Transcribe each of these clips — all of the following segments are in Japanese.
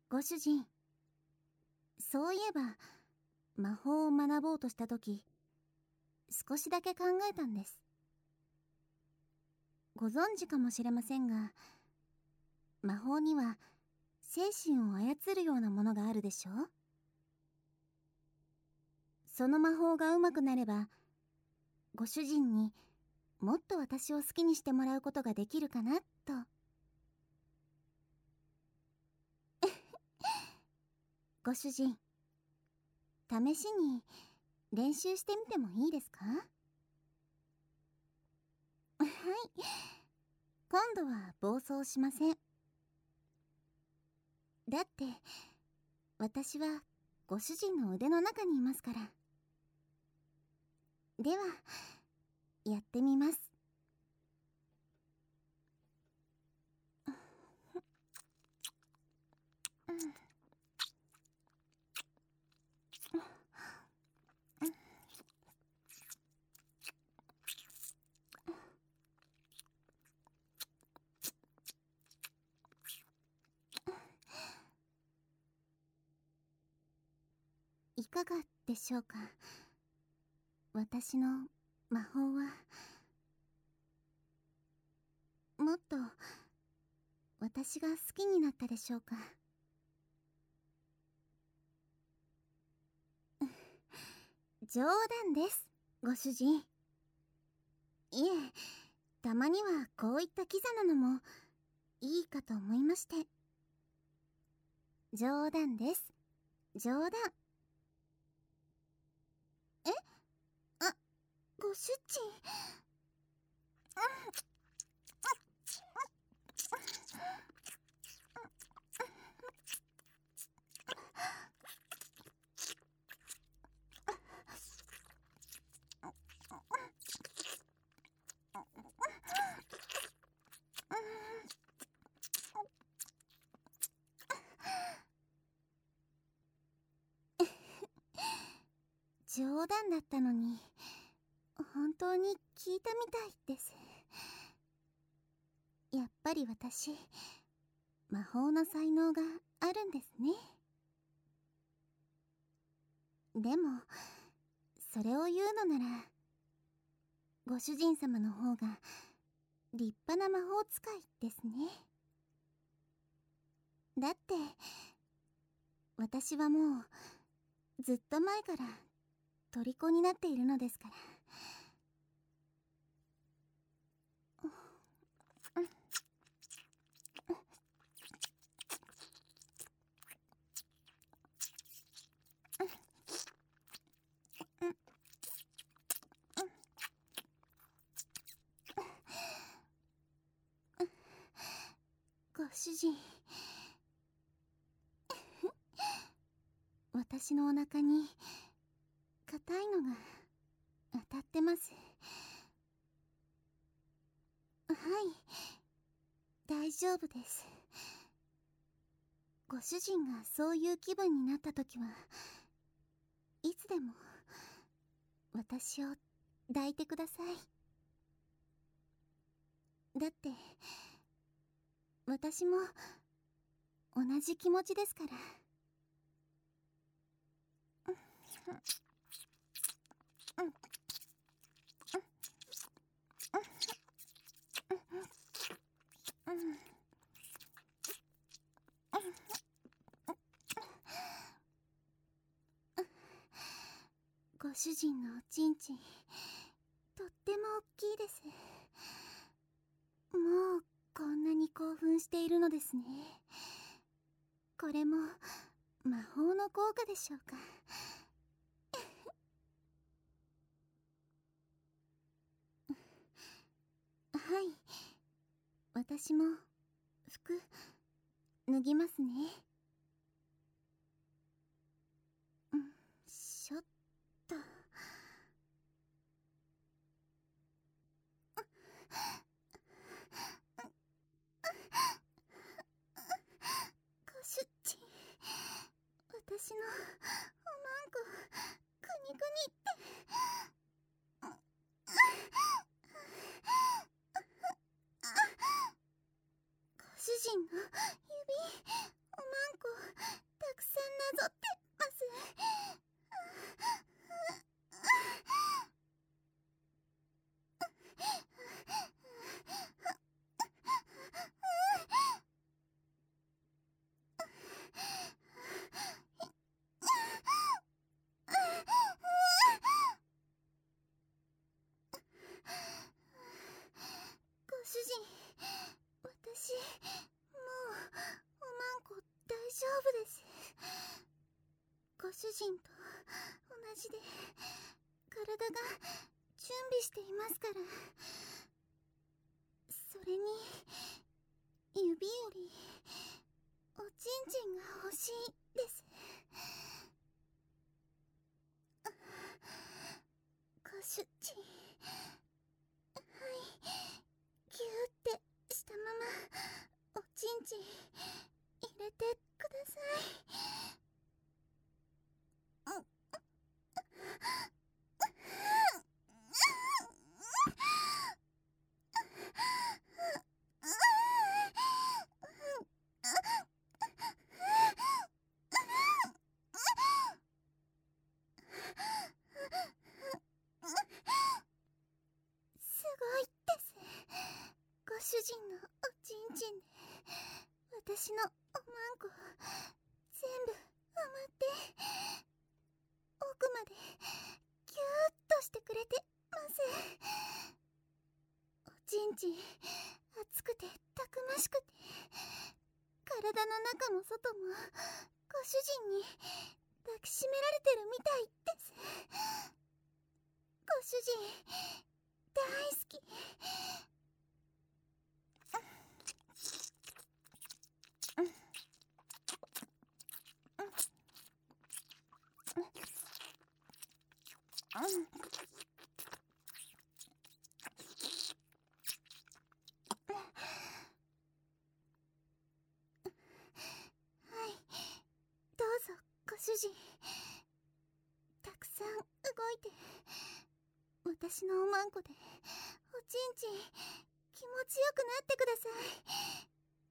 ご主人、そういえば魔法を学ぼうとした時、少しだけ考えたんです。ご存知かもしれませんが、魔法には精神を操るようなものがあるでしょう。その魔法が上手くなれば、ご主人にもっと私を好きにしてもらうことができるかなと。ご主人、試しに練習してみてもいいですか？はい、今度は暴走しません。だって私はご主人の腕の中にいますから。ではやってみます。いかがでしょうか。私の魔法はもっと私が好きになったでしょうか。冗談です、ご主人。いえ、たまにはこういったキザなのもいいかと思いまして。冗談です、冗談。え？あ、ご主人。冗談だったのに本当に聞いたみたいです。やっぱり私、魔法の才能があるんですね。でもそれを言うのならご主人様の方が立派な魔法使いですね。だって私はもうずっと前から虜になっているのですから。ご主人、私のお腹に硬いのが当たってます。はい、大丈夫です。ご主人がそういう気分になった時はいつでも私を抱いてください。だって私も同じ気持ちですから。ご主人のおちんちん、とっても大きいです。もうこんなに興奮しているのですね。これも魔法の効果でしょうか。はい、私も服脱ぎますね。しょっと。ご主人、私のおまんこくにくにって。ご主人の指、おまんこ丈夫です。ご主人と同じで体が準備していますから。それに指よりおちんちんが欲しいです。ご主人、はい、ギューってしたままおちんちん入れてください。すごいです。ご主人のおちんちんで私のおまんこ全部埋まって奥までギューッとしてくれてます。おちんちん熱くてたくましくて、体の中も外もご主人に抱きしめられてるみたいです。ご主人大好き。はい、どうぞご主人。たくさん動いて、私のおまんこでおちんちん気持ちよくなってください。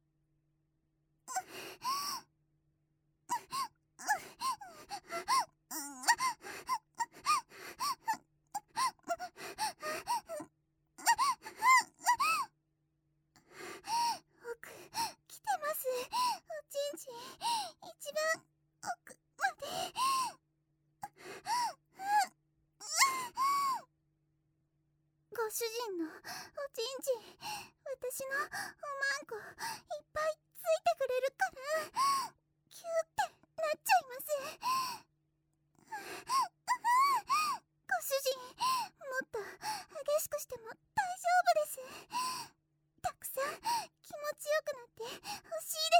奥来てます。おちんちん一番奥まで。ご主人のおちんちん私のおまんこいっぱいついてくれるからキューってなっちゃいます。ご主人もっと激しくしても大丈夫です。たくさん気持ちよくなってほしいです。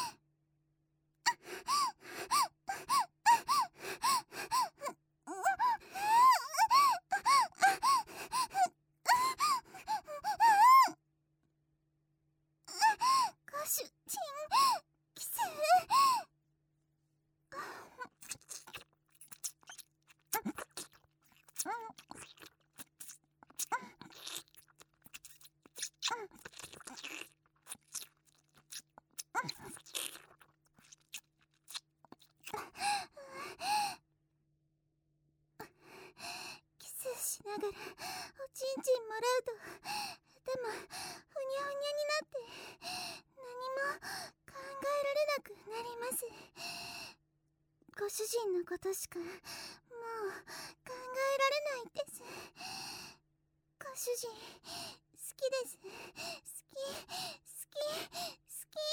ご主人キス。キスしながらおちんちんもらうと頭ふにゃふにゃになって何も考えられなくなります。ご主人のことしかもう考えられないです。ご主人好きです。好き好き好き。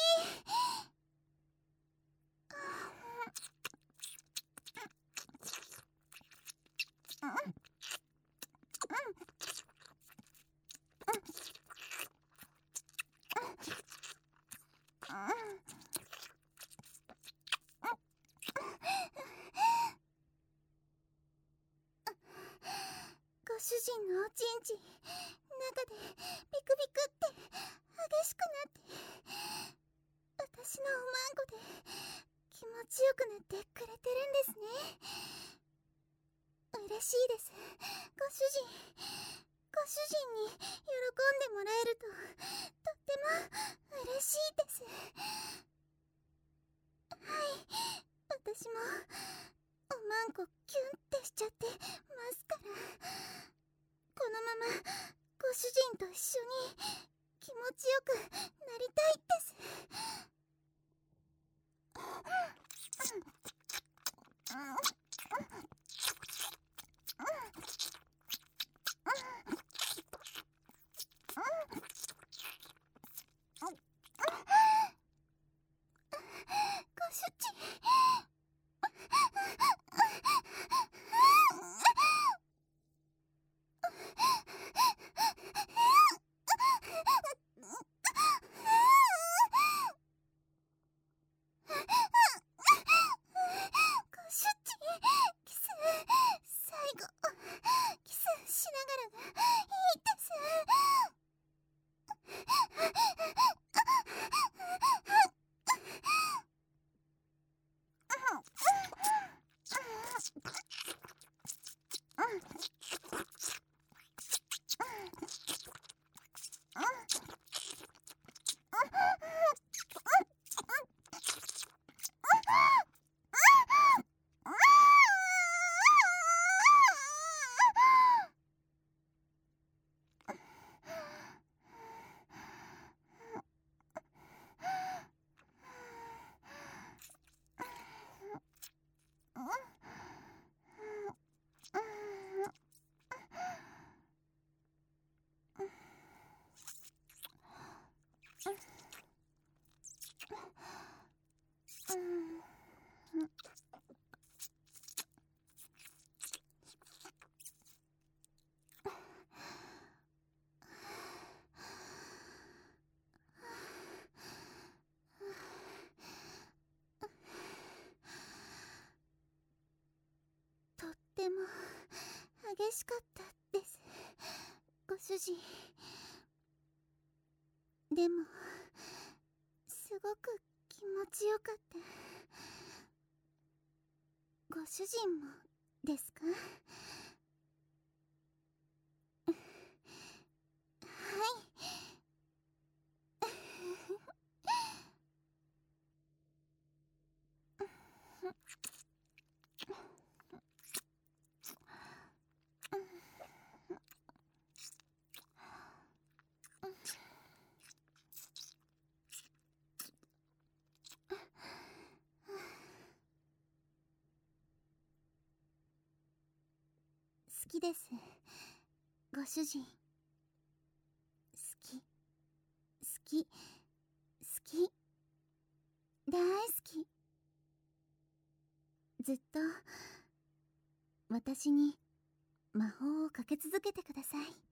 ご主人のおちんちん中でビクビクって激しくなって私のおまんこで気持ちよくなってくれてるんですね。嬉しいです。ご主人に喜んでもらえるととっても嬉しいです。はい、私もおまんこキュンってしちゃってますから、このままご主人と一緒に気持ちよくなりたいです。ご嬉しかったです、ご主人。でもすごく気持ちよかった。ご主人もですか？はい好きです、ご主人。好き、好き、好き、大好き。ずっと私に魔法をかけ続けてください。